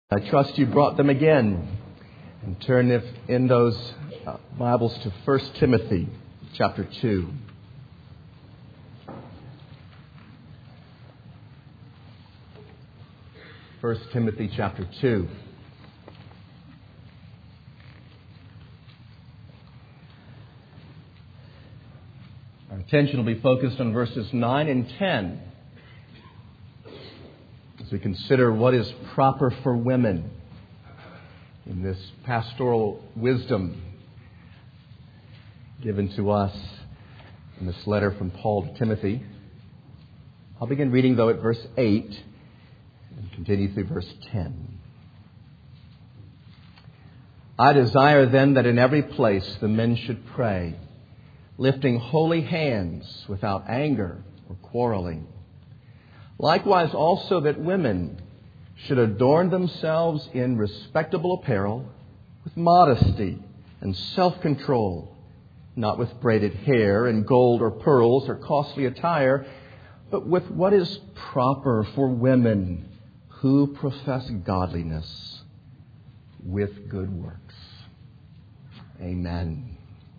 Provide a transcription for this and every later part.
I trust you brought them again. And turn in those Bibles to 1 Timothy chapter 2. First Timothy chapter 2. Our attention will be focused on verses 9 and 10. As we consider what is proper for women in this pastoral wisdom given to us in this letter from Paul to Timothy. I'll begin reading, though, at verse 8 and continue through verse 10. I desire then that in every place the men should pray, lifting holy hands without anger or quarreling. Likewise also that women should adorn themselves in respectable apparel with modesty and self-control, not with braided hair and gold or pearls or costly attire, but with what is proper for women who profess godliness with good works. Amen.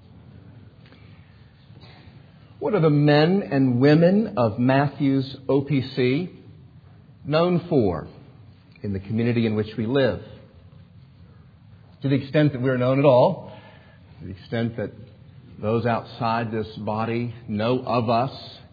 What are the men and women of Matthew's OPC known for in the community in which we live? To the extent that we're known at all, to the extent that those outside this body know of us,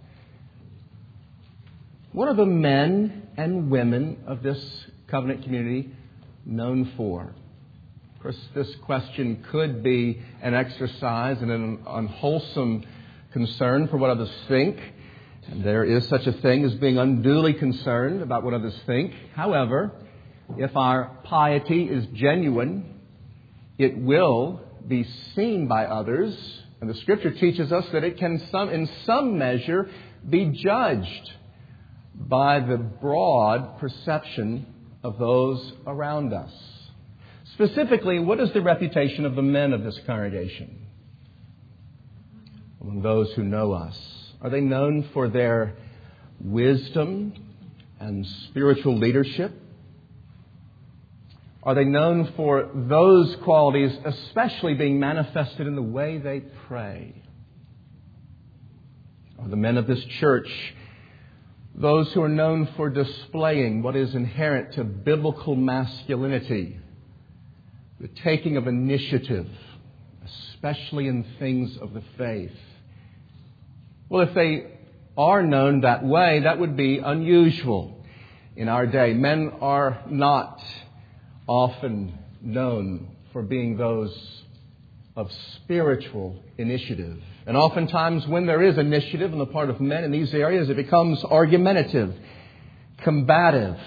what are the men and women of this covenant community known for? Of course, this question could be an exercise in an unwholesome concern for what others think. And there is such a thing as being unduly concerned about what others think. However, if our piety is genuine, it will be seen by others. And the Scripture teaches us that it can in some measure be judged by the broad perception of those around us. Specifically, what is the reputation of the men of this congregation among those who know us? Are they known for their wisdom and spiritual leadership? Are they known for those qualities especially being manifested in the way they pray? Are the men of this church those who are known for displaying what is inherent to biblical masculinity, the taking of initiative, especially in things of the faith? Well, if they are known that way, that would be unusual in our day. Men are not often known for being those of spiritual initiative. And oftentimes when there is initiative on the part of men in these areas, it becomes argumentative, combative.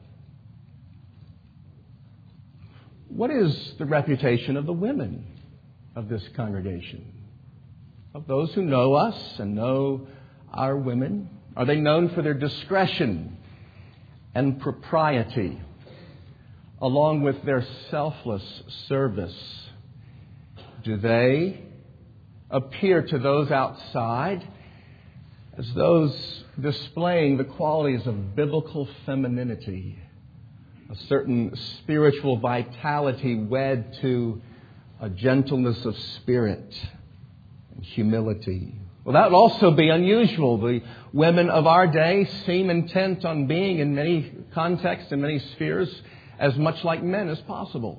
What is the reputation of the women of this congregation? Of those who know us and know our women? Are they known for their discretion and propriety, along with their selfless service? Do they appear to those outside as those displaying the qualities of biblical femininity, a certain spiritual vitality wed to a gentleness of spirit and humility? Well, that would also be unusual. The women of our day seem intent on being, in many contexts and many spheres, as much like men as possible.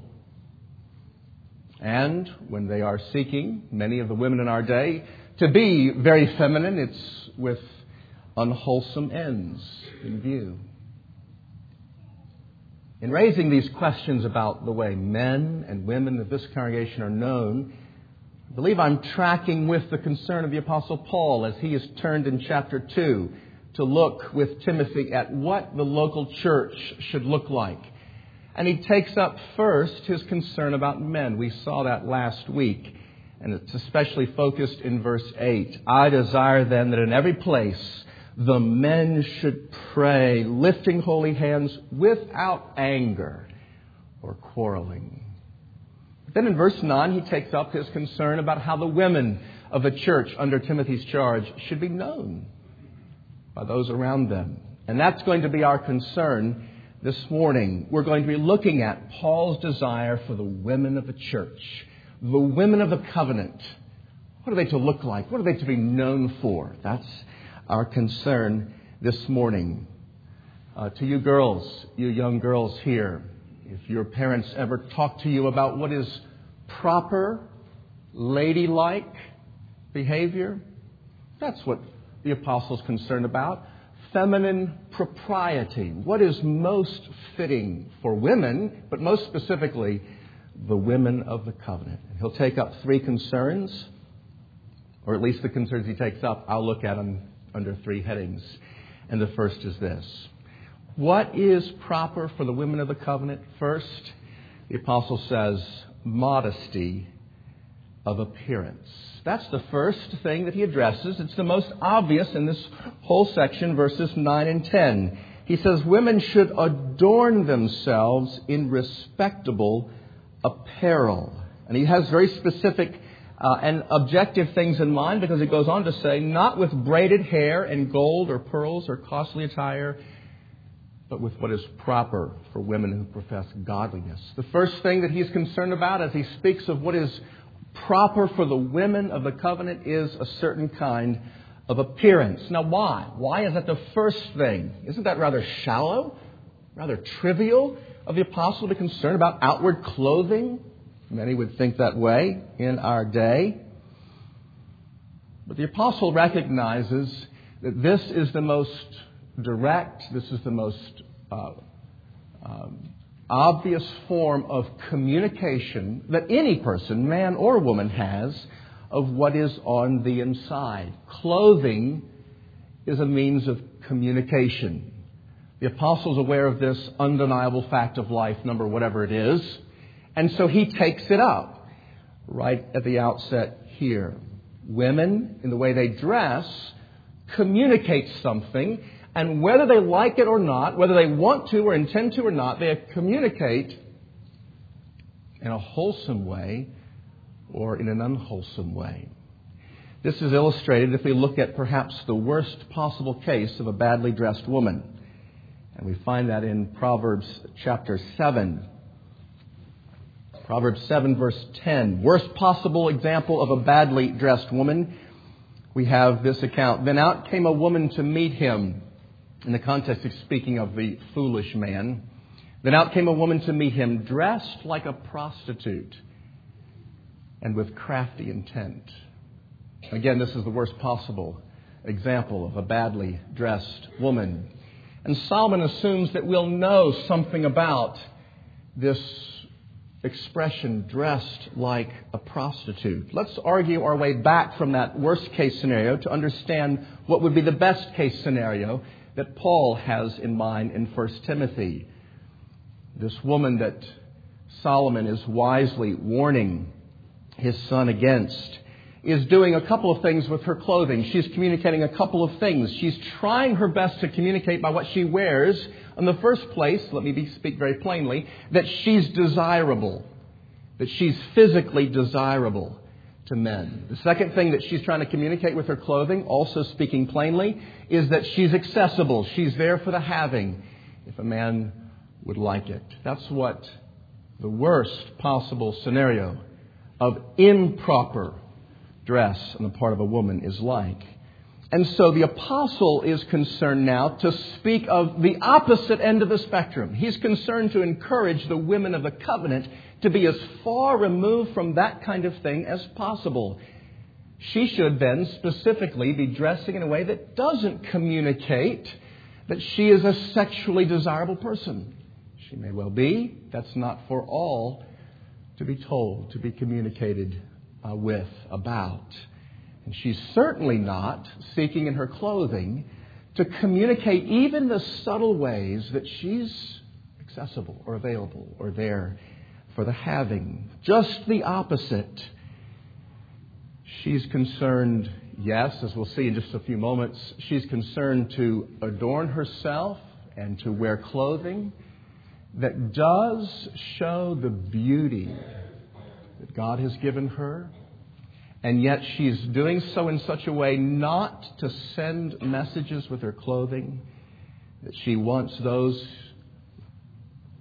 And when they are seeking, many of the women in our day, to be very feminine, it's with unwholesome ends in view. In raising these questions about the way men and women of this congregation are known, I believe I'm tracking with the concern of the Apostle Paul as he has turned in chapter 2 to look with Timothy at what the local church should look like. And he takes up first his concern about men. We saw that last week, and it's especially focused in verse 8. I desire then that in every place the men should pray, lifting holy hands without anger or quarreling. Then in verse 9, he takes up his concern about how the women of the church under Timothy's charge should be known by those around them. And that's going to be our concern this morning, we're going to be looking at Paul's desire for the women of the church, the women of the covenant. What are they to look like? What are they to be known for? That's our concern this morning. To you girls, you young girls here, if your parents ever talk to you about what is proper, ladylike behavior, that's what the apostle's concerned about. Feminine propriety. What is most fitting for women, but most specifically, the women of the covenant. And he'll take up three concerns, or at least the concerns he takes up, I'll look at them under three headings. And the first is this. What is proper for the women of the covenant? First, the apostle says, modesty of appearance. That's the first thing that he addresses. It's the most obvious in this whole section, verses 9 and 10. He says, women should adorn themselves in respectable apparel. And he has very specific and objective things in mind, because he goes on to say, not with braided hair and gold or pearls or costly attire, but with what is proper for women who profess godliness. The first thing that he's concerned about as he speaks of what is proper for the women of the covenant is a certain kind of appearance. Now, why? Why is that the first thing? Isn't that rather shallow, rather trivial of the apostle to be concerned about outward clothing? Many would think that way in our day. But the apostle recognizes that this is the most direct, this is the most obvious form of communication that any person, man or woman, has of what is on the inside. Clothing is a means of communication. The apostle's aware of this undeniable fact of life, number whatever it is, and so he takes it up right at the outset here. Women, in the way they dress, communicate something. And whether they like it or not, whether they want to or intend to or not, they communicate in a wholesome way or in an unwholesome way. This is illustrated if we look at perhaps the worst possible case of a badly dressed woman. And we find that in Proverbs chapter 7. Proverbs 7 verse 10. Worst possible example of a badly dressed woman. We have this account. Then out came a woman to meet him. In the context of speaking of the foolish man. Then out came a woman to meet him, dressed like a prostitute and with crafty intent. Again, this is the worst possible example of a badly dressed woman. And Solomon assumes that we'll know something about this expression, dressed like a prostitute. Let's argue our way back from that worst case scenario to understand what would be the best case scenario that Paul has in mind in 1 Timothy. This woman that Solomon is wisely warning his son against is doing a couple of things with her clothing. She's communicating a couple of things. She's trying her best to communicate by what she wears. In the first place, let me speak very plainly, that she's desirable, that she's physically desirable to men. The second thing that she's trying to communicate with her clothing, also speaking plainly, is that she's accessible. She's there for the having if a man would like it. That's what the worst possible scenario of improper dress on the part of a woman is like. And so the apostle is concerned now to speak of the opposite end of the spectrum. He's concerned to encourage the women of the covenant to be as far removed from that kind of thing as possible. She should then specifically be dressing in a way that doesn't communicate that she is a sexually desirable person. She may well be. That's not for all to be told, to be communicated with, about. And she's certainly not seeking in her clothing to communicate even the subtle ways that she's accessible or available or there for the having. Just the opposite. She's concerned, yes, as we'll see in just a few moments, she's concerned to adorn herself and to wear clothing that does show the beauty that God has given her. And yet she's doing so in such a way not to send messages with her clothing that she wants those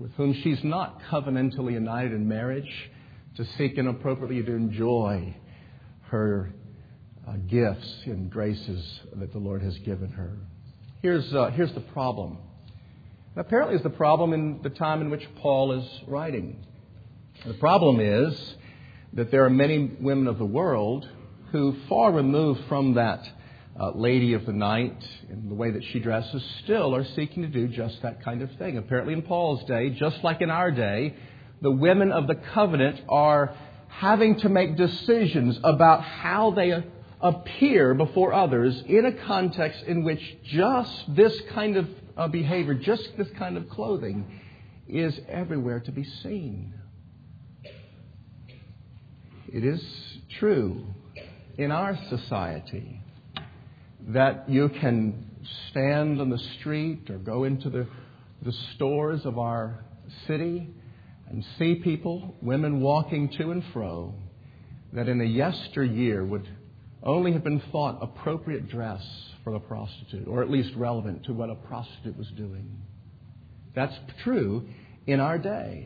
with whom she's not covenantally united in marriage, to seek inappropriately to enjoy her gifts and graces that the Lord has given her. Here's the problem. And apparently it's the problem in the time in which Paul is writing. The problem is that there are many women of the world who, far removed from that lady of the night in the way that she dresses, still are seeking to do just that kind of thing. Apparently in Paul's day, just like in our day, the women of the covenant are having to make decisions about how they appear before others in a context in which just this kind of behavior, just this kind of clothing is everywhere to be seen. It is true in our society that you can stand on the street or go into the stores of our city and see people, women walking to and fro, that in a yesteryear would only have been thought appropriate dress for a prostitute, or at least relevant to what a prostitute was doing. That's true in our day.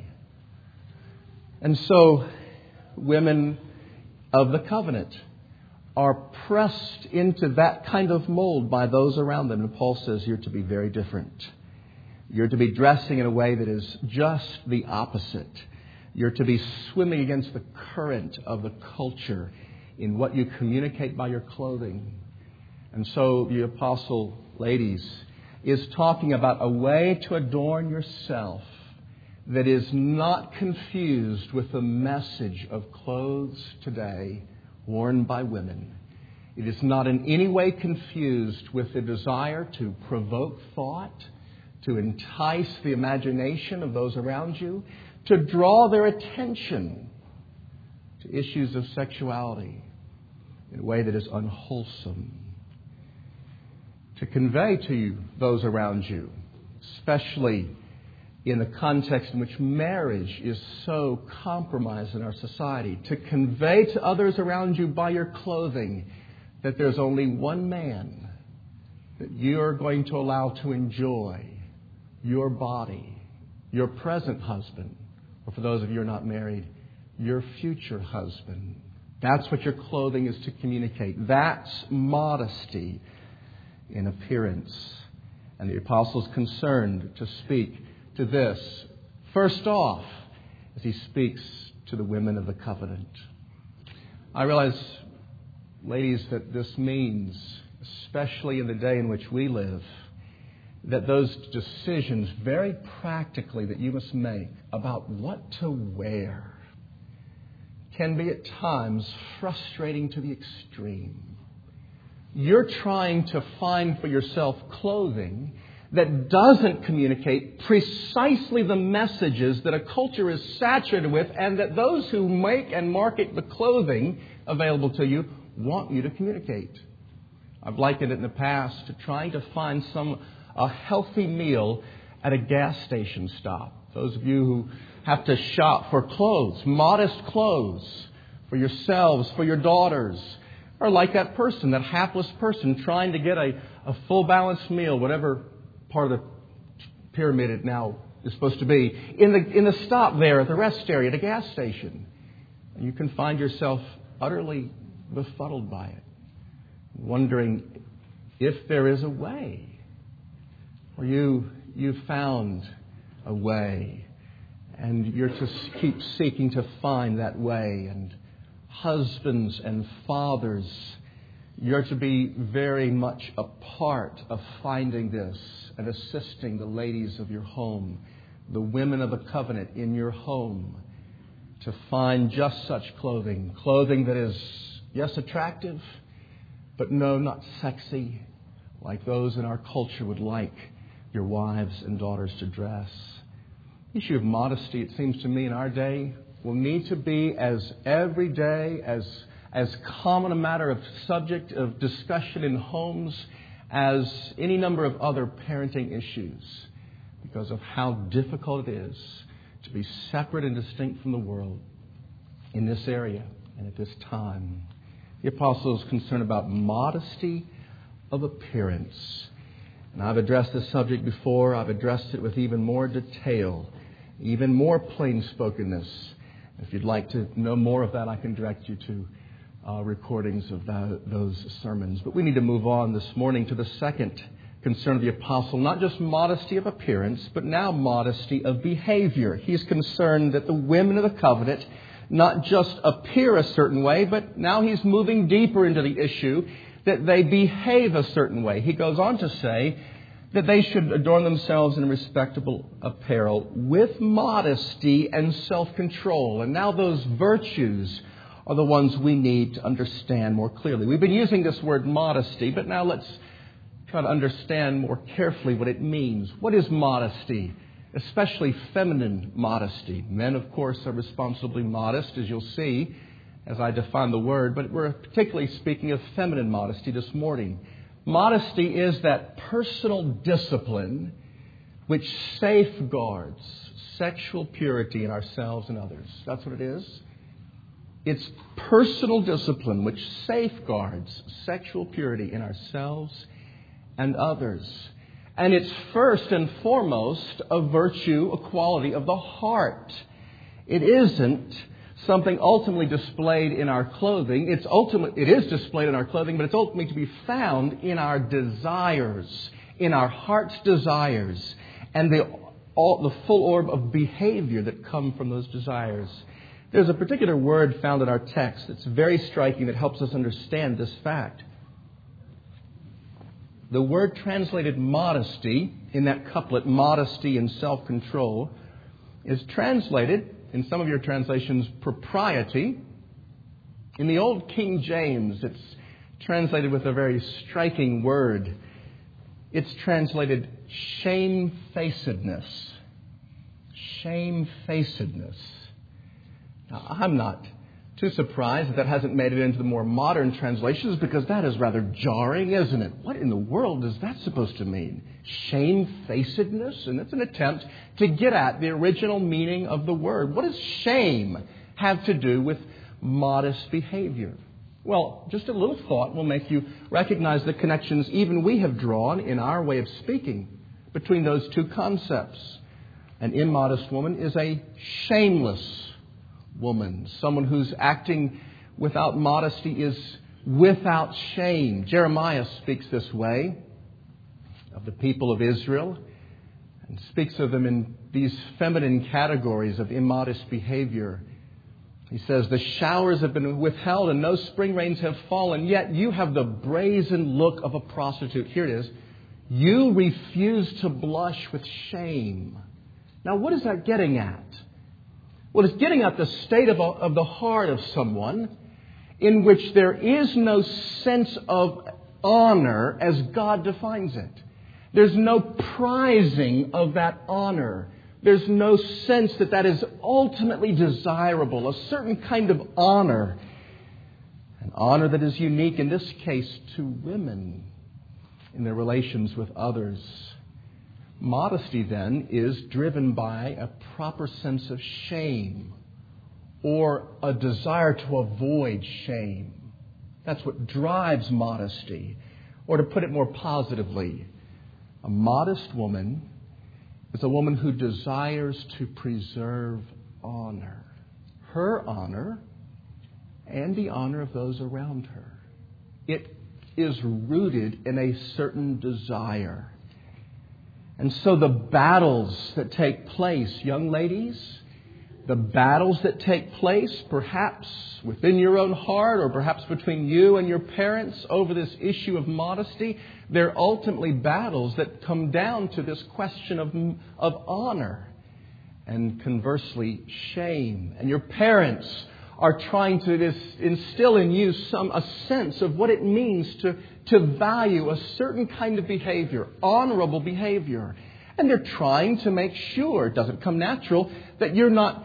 And so women of the covenant are pressed into that kind of mold by those around them. And Paul says you're to be very different. You're to be dressing in a way that is just the opposite. You're to be swimming against the current of the culture in what you communicate by your clothing. And so the apostle, ladies, is talking about a way to adorn yourself that is not confused with the message of clothes today worn by women. It is not in any way confused with the desire to provoke thought, to entice the imagination of those around you, to draw their attention to issues of sexuality in a way that is unwholesome. To convey to you, those around you, especially in the context in which marriage is so compromised in our society, to convey to others around you by your clothing that there's only one man that you're going to allow to enjoy your body, your present husband, or for those of you who are not married, your future husband. That's what your clothing is to communicate. That's modesty in appearance. And the apostle is concerned to speak to this, first off, as he speaks to the women of the covenant. I realize, ladies, that this means, especially in the day in which we live, that those decisions very practically that you must make about what to wear can be at times frustrating to the extreme. You're trying to find for yourself clothing that doesn't communicate precisely the messages that a culture is saturated with and that those who make and market the clothing available to you want you to communicate. I've likened it in the past to trying to find a healthy meal at a gas station stop. Those of you who have to shop for clothes, modest clothes for yourselves, for your daughters, are like that person, that hapless person trying to get a full balanced meal, whatever part of the pyramid it now is supposed to be, in the stop there at the rest area at a gas station. And you can find yourself utterly befuddled by it, wondering if there is a way, or you've found a way, and you're to keep seeking to find that way. And husbands and fathers, you're to be very much a part of finding this and assisting the ladies of your home, the women of the covenant in your home, to find just such clothing that is, yes, attractive, but no, not sexy, like those in our culture would like your wives and daughters to dress. The issue of modesty, it seems to me, in our day will need to be as everyday, as common a matter of subject of discussion in homes as any number of other parenting issues, because of how difficult it is to be separate and distinct from the world in this area and at this time. The apostle is concerned about modesty of appearance. And I've addressed this subject before. I've addressed it with even more detail even more plain-spokenness. If you'd like to know more of that, I can direct you to recordings of those sermons. But we need to move on this morning to the second concern of the apostle, not just modesty of appearance, but now modesty of behavior. He's concerned that the women of the covenant not just appear a certain way, but now he's moving deeper into the issue that they behave a certain way. He goes on to say that they should adorn themselves in respectable apparel with modesty and self-control. And now those virtues are the ones we need to understand more clearly. We've been using this word modesty, but now let's try to understand more carefully what it means. What is modesty? Especially feminine modesty. Men, of course, are responsibly modest, as you'll see as I define the word, but we're particularly speaking of feminine modesty this morning. Modesty is that personal discipline which safeguards sexual purity in ourselves and others. That's what it is. It's personal discipline which safeguards sexual purity in ourselves and others. And it's first and foremost a virtue, a quality of the heart. It isn't something ultimately displayed in our clothing. It is displayed in our clothing, but it's ultimately to be found in our desires, in our heart's desires, and the full orb of behavior that come from those desires. There's a particular word found in our text that's very striking that helps us understand this fact. The word translated modesty in that couplet, modesty and self-control, is translated, in some of your translations, propriety. In the Old King James, it's translated with a very striking word. It's translated shamefacedness. Shamefacedness. Now, I'm not too surprised that hasn't made it into the more modern translations, because that is rather jarring, isn't it? What in the world is that supposed to mean? Shamefacedness? And it's an attempt to get at the original meaning of the word. What does shame have to do with modest behavior? Well, just a little thought will make you recognize the connections even we have drawn in our way of speaking between those two concepts. An immodest woman is a shameless woman. Someone who's acting without modesty is without shame. Jeremiah speaks this way of the people of Israel and speaks of them in these feminine categories of immodest behavior. He says, the showers have been withheld and no spring rains have fallen, yet you have the brazen look of a prostitute. Here it is. You refuse to blush with shame. Now, what is that getting at? Well, it's getting at the state of the heart of someone in which there is no sense of honor as God defines it. There's no prizing of that honor. There's no sense that that is ultimately desirable, a certain kind of honor. An honor that is unique, in this case, to women in their relations with others. Modesty, then, is driven by a proper sense of shame or a desire to avoid shame. That's what drives modesty. Or to put it more positively, a modest woman is a woman who desires to preserve honor. Her honor and the honor of those around her. It is rooted in a certain desire. And so the battles that take place, young ladies, the battles that take place perhaps within your own heart or perhaps between you and your parents over this issue of modesty, they're ultimately battles that come down to this question of honor and conversely shame. And your parents are trying to instill in you a sense of what it means to value a certain kind of behavior, honorable behavior. And they're trying to make sure, it doesn't come natural, that you're not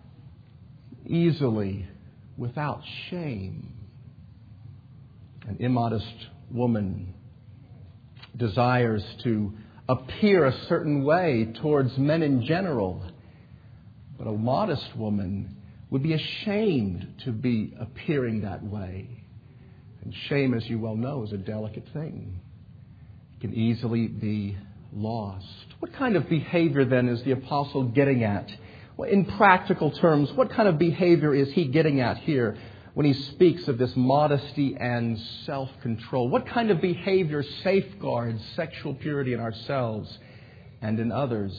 easily without shame. An immodest woman desires to appear a certain way towards men in general. But a modest woman would be ashamed to be appearing that way. And shame, as you well know, is a delicate thing. It can easily be lost. What kind of behavior then is the apostle getting at? Well, in practical terms, what kind of behavior is he getting at here when he speaks of this modesty and self-control? What kind of behavior safeguards sexual purity in ourselves and in others?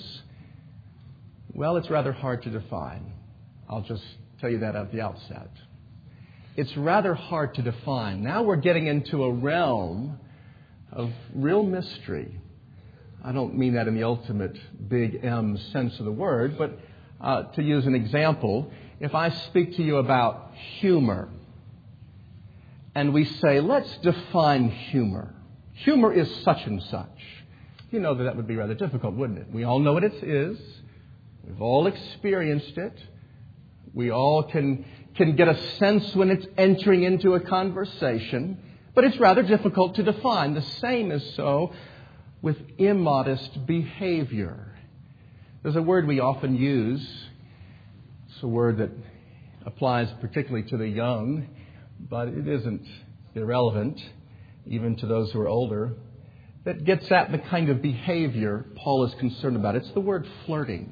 Well, it's rather hard to define. I'll just tell you that at the outset. It's rather hard to define. Now we're getting into a realm of real mystery. I don't mean that in the ultimate big M sense of the word, but to use an example, if I speak to you about humor, and we say, let's define humor. Humor is such and such. You know that would be rather difficult, wouldn't it? We all know what it is. We've all experienced it. We all can get a sense when it's entering into a conversation, but it's rather difficult to define. The same is so with immodest behavior. There's a word we often use. It's a word that applies particularly to the young, but it isn't irrelevant, even to those who are older, that gets at the kind of behavior Paul is concerned about. It's the word flirting.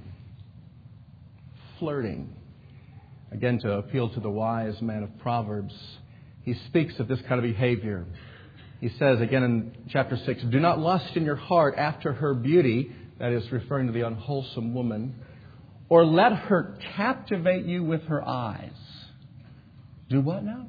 Flirting. Again, to appeal to the wise man of Proverbs, he speaks of this kind of behavior. He says, again in chapter 6, do not lust in your heart after her beauty, that is referring to the unwholesome woman, or let her captivate you with her eyes. Do what now?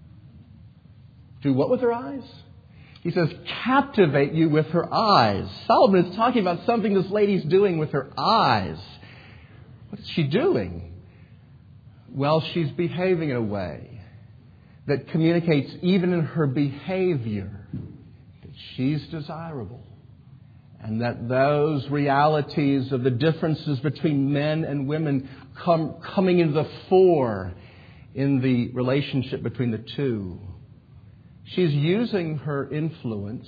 Do what with her eyes? He says, captivate you with her eyes. Solomon is talking about something this lady's doing with her eyes. What is she doing? Well, she's behaving in a way that communicates even in her behavior that she's desirable. And that those realities of the differences between men and women coming into the fore in the relationship between the two. She's using her influence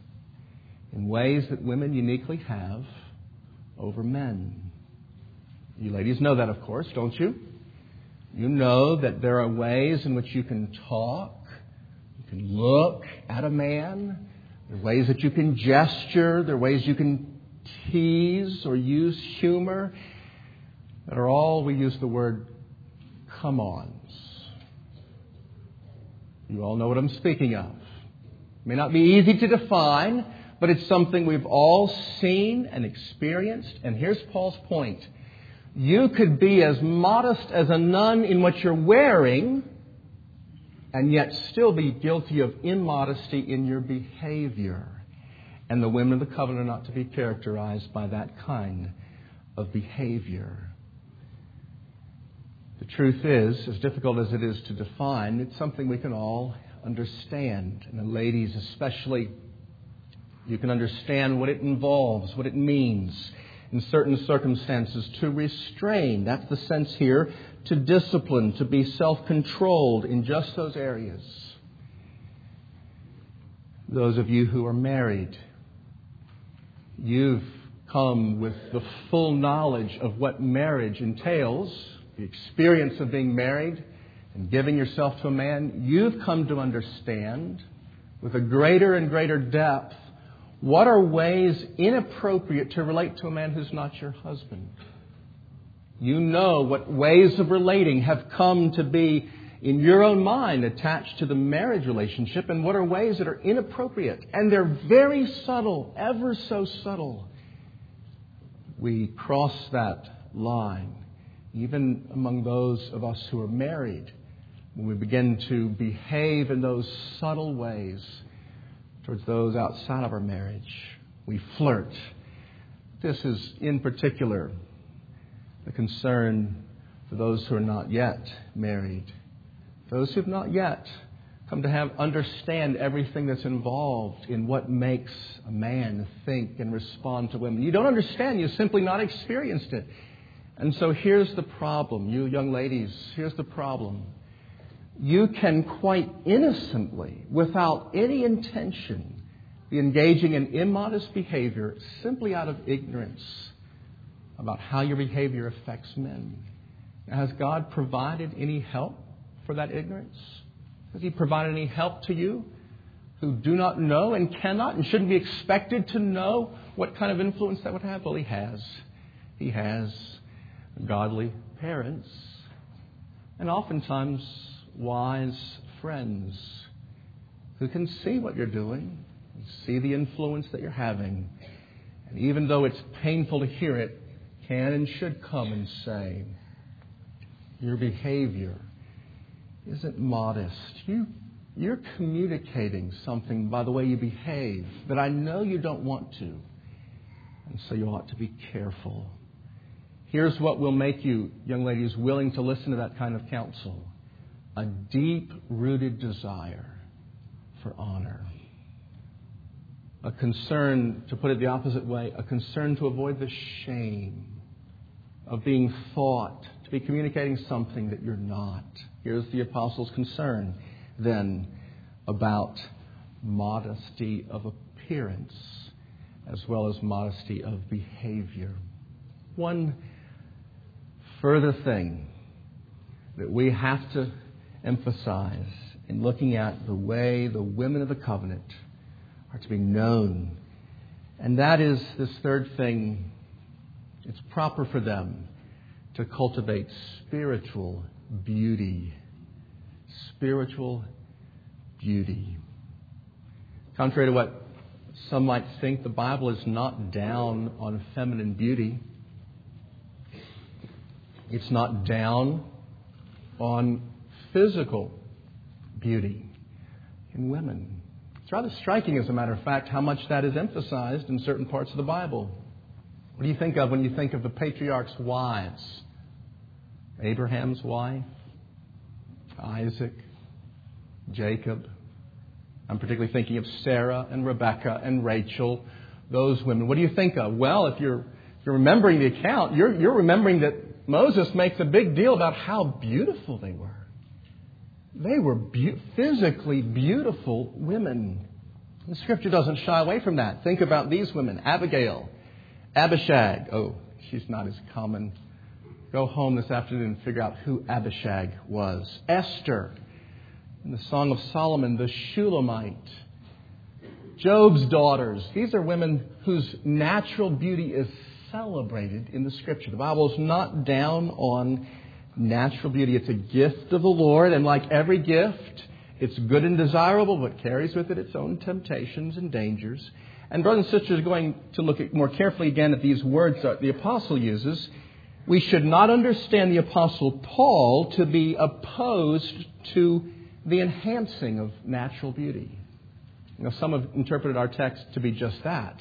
in ways that women uniquely have over men. You ladies know that, of course, don't you? You know that there are ways in which you can talk, you can look at a man. There are ways that you can gesture. There are ways you can tease or use humor that are all, we use the word, come-ons. You all know what I'm speaking of. It may not be easy to define, but it's something we've all seen and experienced. And here's Paul's point. You could be as modest as a nun in what you're wearing, and yet still be guilty of immodesty in your behavior. And the women of the covenant are not to be characterized by that kind of behavior. The truth is, as difficult as it is to define, it's something we can all understand. And the ladies especially, you can understand what it involves, what it means in certain circumstances to restrain. That's the sense here. To discipline, to be self-controlled in just those areas. Those of you who are married, you've come with the full knowledge of what marriage entails, the experience of being married and giving yourself to a man. You've come to understand with a greater and greater depth what are ways inappropriate to relate to a man who's not your husband. You know what ways of relating have come to be in your own mind attached to the marriage relationship, and what are ways that are inappropriate. And they're very subtle, ever so subtle. We cross that line, even among those of us who are married, when we begin to behave in those subtle ways towards those outside of our marriage. We flirt. This is in particular the concern for those who are not yet married. Those who have not yet come to understand everything that's involved in what makes a man think and respond to women. You don't understand. You've simply not experienced it. And so here's the problem. You young ladies, here's the problem. You can quite innocently, without any intention, be engaging in immodest behavior simply out of ignorance about how your behavior affects men. Now, has God provided any help for that ignorance? Has He provided any help to you who do not know and cannot and shouldn't be expected to know what kind of influence that would have? Well, he has. He has godly parents and oftentimes wise friends who can see what you're doing, see the influence that you're having. And even though it's painful to hear it, can and should come and say, your behavior isn't modest. You're communicating something by the way you behave that I know you don't want to. And so you ought to be careful. Here's what will make you, young ladies, willing to listen to that kind of counsel. A deep-rooted desire for honor. A concern, to put it the opposite way, a concern to avoid the shame of being thought to be communicating something that you're not. Here's the apostle's concern, then, about modesty of appearance as well as modesty of behavior. One further thing that we have to emphasize in looking at the way the women of the covenant are to be known, and that is this third thing. It's proper for them to cultivate spiritual beauty. Spiritual beauty. Contrary to what some might think, the Bible is not down on feminine beauty. It's not down on physical beauty in women. It's rather striking, as a matter of fact, how much that is emphasized in certain parts of the Bible. What do you think of when you think of the patriarchs' wives? Abraham's wife, Isaac, Jacob. I'm particularly thinking of Sarah and Rebecca and Rachel, those women. What do you think of? Well, if you're remembering the account, you're remembering that Moses makes a big deal about how beautiful they were. They were physically beautiful women. The Scripture doesn't shy away from that. Think about these women. Abigail, Abishag. Oh, she's not as common. Go home this afternoon and figure out who Abishag was. Esther, in the Song of Solomon, the Shulamite. Job's daughters. These are women whose natural beauty is celebrated in the Scripture. The Bible is not down on natural beauty. It's a gift of the Lord, and like every gift, it's good and desirable, but carries with it its own temptations and dangers. And brothers and sisters, going to look at more carefully again at these words that the Apostle uses, we should not understand the Apostle Paul to be opposed to the enhancing of natural beauty. You know, some have interpreted our text to be just that.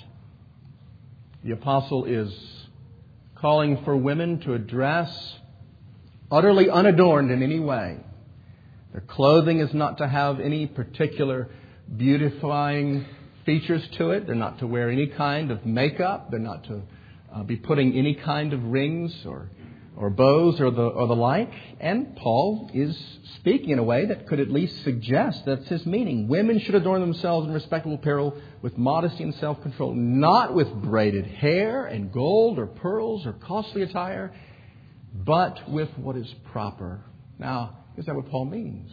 The Apostle is calling for women to dress utterly unadorned in any way. Their clothing is not to have any particular beautifying features to it. They're not to wear any kind of makeup. They're not to be putting any kind of rings or bows or the like. And Paul is speaking in a way that could at least suggest that's his meaning. Women should adorn themselves in respectable apparel with modesty and self-control, not with braided hair and gold or pearls or costly attire, but with what is proper. Now, is that what Paul means?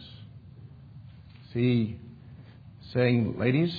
Is he saying, ladies,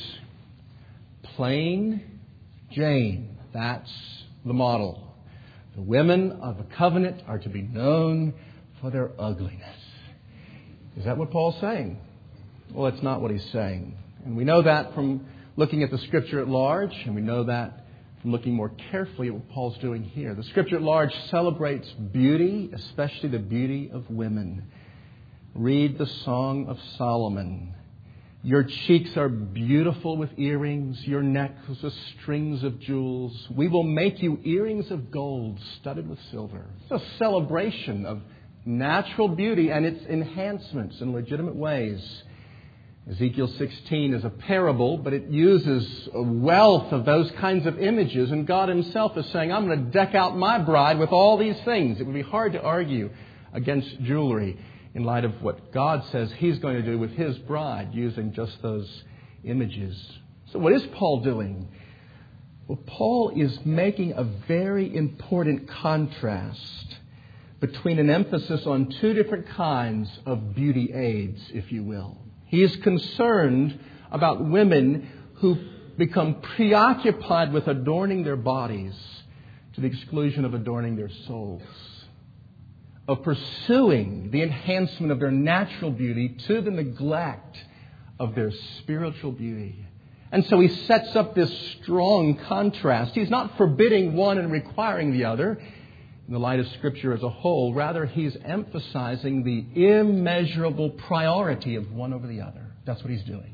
plain Jane, that's the model. The women of the covenant are to be known for their ugliness. Is that what Paul's saying? Well, it's not what he's saying. And we know that from looking at the Scripture at large, and we know that from looking more carefully at what Paul's doing here. The Scripture at large celebrates beauty, especially the beauty of women. Read the Song of Solomon. Your cheeks are beautiful with earrings, your neck with strings of jewels. We will make you earrings of gold studded with silver. It's a celebration of natural beauty and its enhancements in legitimate ways. Ezekiel 16 is a parable, but it uses a wealth of those kinds of images. And God Himself is saying, I'm going to deck out my bride with all these things. It would be hard to argue against jewelry in light of what God says He's going to do with His bride using just those images. So what is Paul doing? Well, Paul is making a very important contrast between an emphasis on two different kinds of beauty aids, if you will. He is concerned about women who become preoccupied with adorning their bodies to the exclusion of adorning their souls, of pursuing the enhancement of their natural beauty to the neglect of their spiritual beauty. And so he sets up this strong contrast. He's not forbidding one and requiring the other in the light of Scripture as a whole. Rather, he's emphasizing the immeasurable priority of one over the other. That's what he's doing.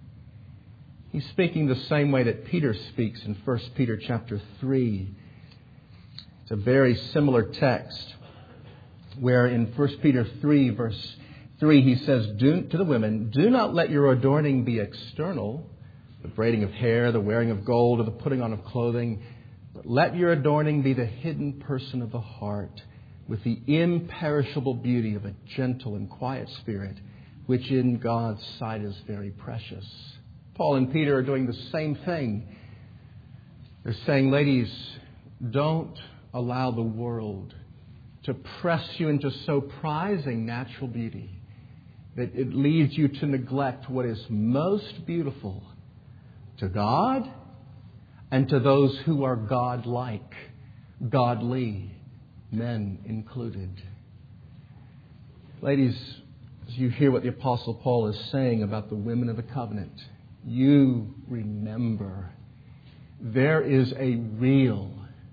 He's speaking the same way that Peter speaks in 1 Peter chapter 3. It's a very similar text where in 1 Peter 3 verse 3 he says to the women, "Do not let your adorning be external, the braiding of hair, the wearing of gold, or the putting on of clothing. But let your adorning be the hidden person of the heart, with the imperishable beauty of a gentle and quiet spirit, which in God's sight is very precious." Paul and Peter are doing the same thing. They're saying, ladies, don't allow the world to press you into so prizing natural beauty that it leads you to neglect what is most beautiful to God and to those who are God-like, godly, men included. Ladies, as you hear what the Apostle Paul is saying about the women of the covenant, you remember there is a real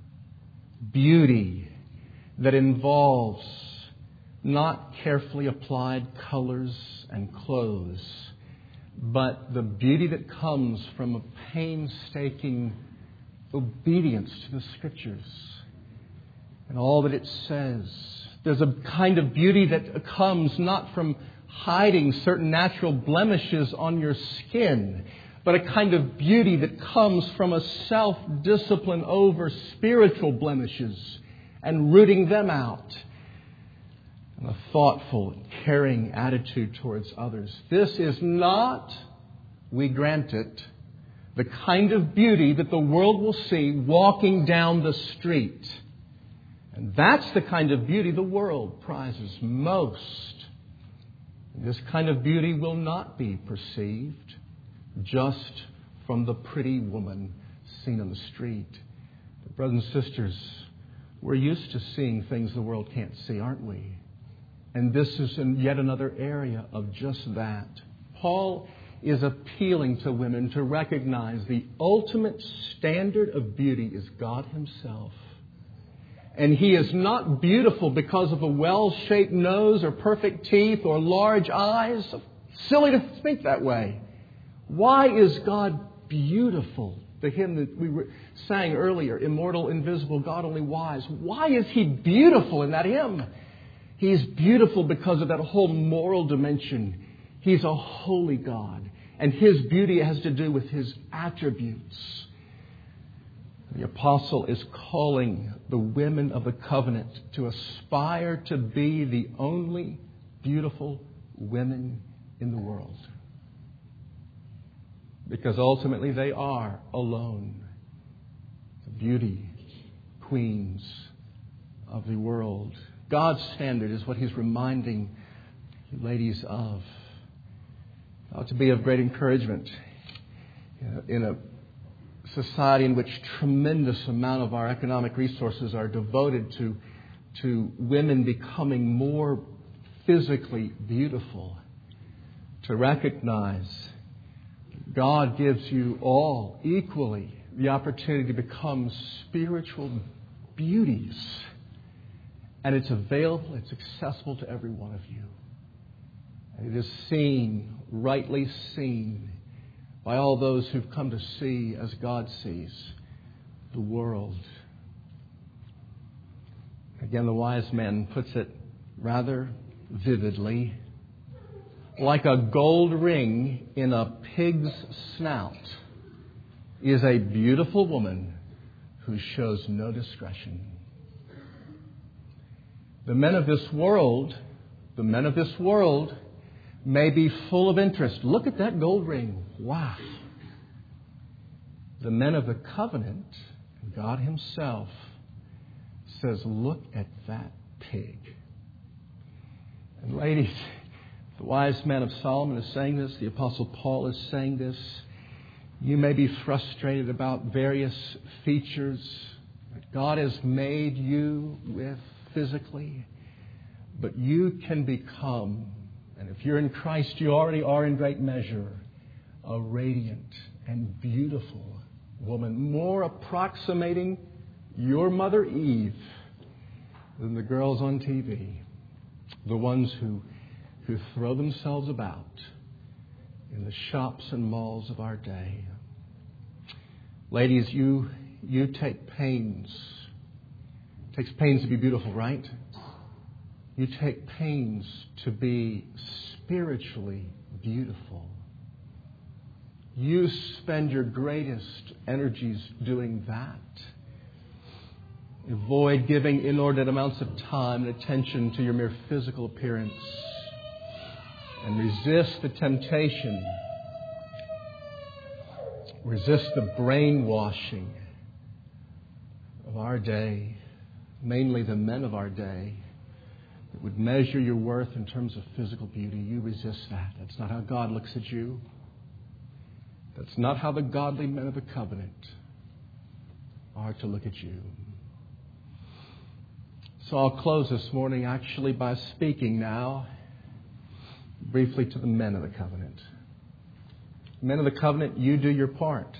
beauty that involves not carefully applied colors and clothes, but the beauty that comes from a painstaking obedience to the Scriptures and all that it says. There's a kind of beauty that comes not from hiding certain natural blemishes on your skin, but a kind of beauty that comes from a self-discipline over spiritual blemishes and rooting them out, and a thoughtful, caring attitude towards others. This is not, we grant it, the kind of beauty that the world will see walking down the street. And that's the kind of beauty the world prizes most. This kind of beauty will not be perceived just from the pretty woman seen on the street. But brothers and sisters, we're used to seeing things the world can't see, aren't we? And this is yet another area of just that. Paul is appealing to women to recognize the ultimate standard of beauty is God Himself. And He is not beautiful because of a well-shaped nose or perfect teeth or large eyes. Silly to think that way. Why is God beautiful? The hymn that we sang earlier, Immortal, Invisible, God Only Wise. Why is He beautiful in that hymn? He's beautiful because of that whole moral dimension. He's a holy God. And His beauty has to do with His attributes. The apostle is calling the women of the covenant to aspire to be the only beautiful women in the world. Because ultimately they are alone the beauty queens of the world. God's standard is what He's reminding you ladies of. It ought to be of great encouragement in a society in which tremendous amount of our economic resources are devoted to women becoming more physically beautiful, to recognize God gives you all equally the opportunity to become spiritual beauties. And it's available, it's accessible to every one of you. And it is seen, rightly seen, by all those who've come to see as God sees the world. Again, the wise man puts it rather vividly. Like a gold ring in a pig's snout is a beautiful woman who shows no discretion. The men of this world may be full of interest. Look at that gold ring. Wow. The men of the covenant, God Himself, says, look at that pig. And ladies, The wise man of Solomon is saying this. The Apostle Paul is saying this. You may be frustrated about various features that God has made you with physically, but you can become, and if you're in Christ, you already are in great measure, a radiant and beautiful woman, more approximating your mother Eve than the girls on TV, the ones who throw themselves about in the shops and malls of our day. Ladies, you take pains. It takes pains to be beautiful, right? You take pains to be spiritually beautiful. You spend your greatest energies doing that. Avoid giving inordinate amounts of time and attention to your mere physical appearance. And resist the temptation. Resist the brainwashing of our day, mainly the men of our day, that would measure your worth in terms of physical beauty. You resist that. That's not how God looks at you. That's not how the godly men of the covenant are to look at you. So I'll close this morning actually by speaking now briefly to the men of the covenant. Men of the covenant, you do your part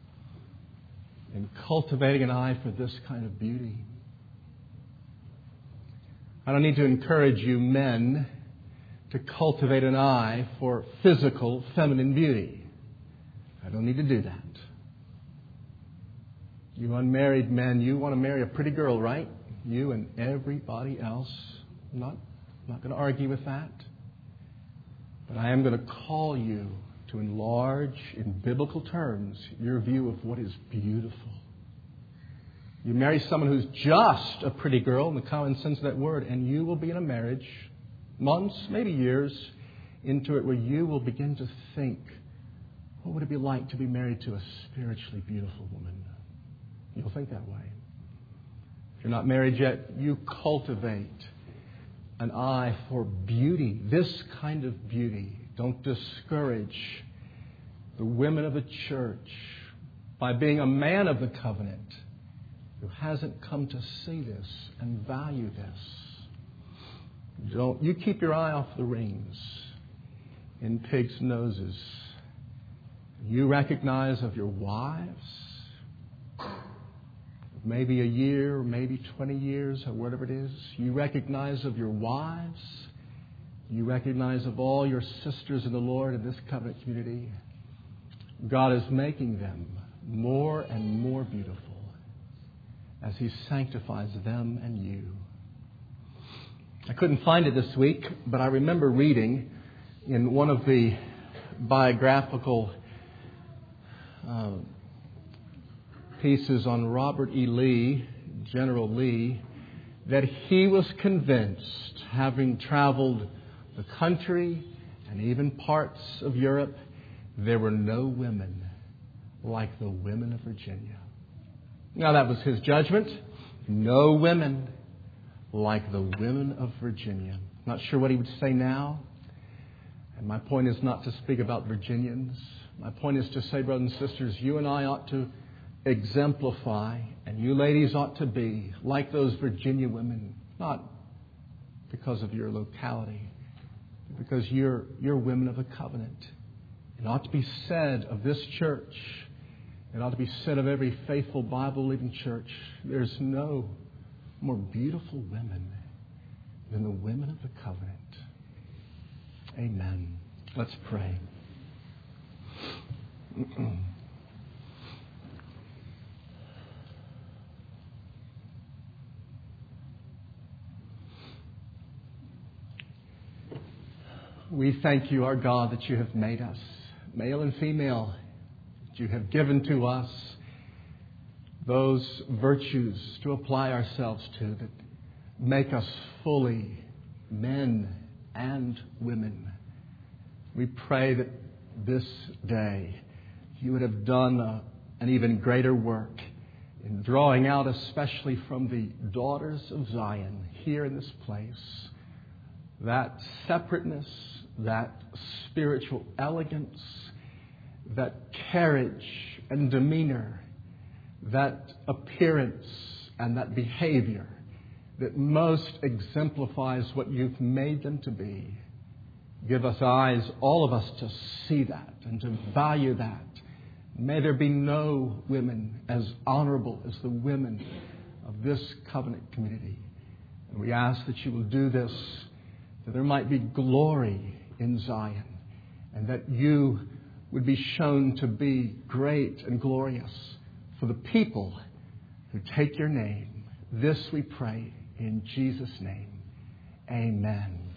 in cultivating an eye for this kind of beauty. I don't need to encourage you men to cultivate an eye for physical feminine beauty. I don't need to do that. You unmarried men, you want to marry a pretty girl, right? You and everybody else. I'm not going to argue with that. But I am going to call you to enlarge in biblical terms your view of what is beautiful. You marry someone who's just a pretty girl in the common sense of that word, and you will be in a marriage, months, maybe years, into it where you will begin to think, what would it be like to be married to a spiritually beautiful woman? You'll think that way. If you're not married yet, you cultivate an eye for beauty, this kind of beauty. Don't discourage the women of the church by being a man of the covenant who hasn't come to see this and value this. You keep your eye off the rings in pigs' noses. You recognize of your wives, maybe a year, maybe 20 years, or whatever it is. You recognize of your wives. You recognize of all your sisters in the Lord in this covenant community. God is making them more and more beautiful as He sanctifies them and you. I couldn't find it this week, but I remember reading in one of the biographical pieces on Robert E. Lee, General Lee, that he was convinced, having traveled the country and even parts of Europe, there were no women like the women of Virginia. Now that was his judgment. No women like the women of Virginia. Not sure what he would say now. And my point is not to speak about Virginians. My point is to say, brothers and sisters, you and I ought to exemplify, and you ladies ought to be like those Virginia women, not because of your locality, but because you're women of the covenant. It ought to be said of this church, it ought to be said of every faithful Bible-believing church, there's no more beautiful women than the women of the covenant. Amen. Let's pray. We thank you, our God, that you have made us, male and female, that you have given to us those virtues to apply ourselves to that make us fully men and women. We pray that this day you would have done an even greater work in drawing out, especially from the daughters of Zion here in this place, that separateness, that spiritual elegance, that carriage and demeanor, that appearance and that behavior that most exemplifies what you've made them to be. Give us eyes, all of us, to see that and to value that. May there be no women as honorable as the women of this covenant community. And we ask that you will do this, that there might be glory in Zion, and that you would be shown to be great and glorious for the people who take your name. This we pray in Jesus' name. Amen.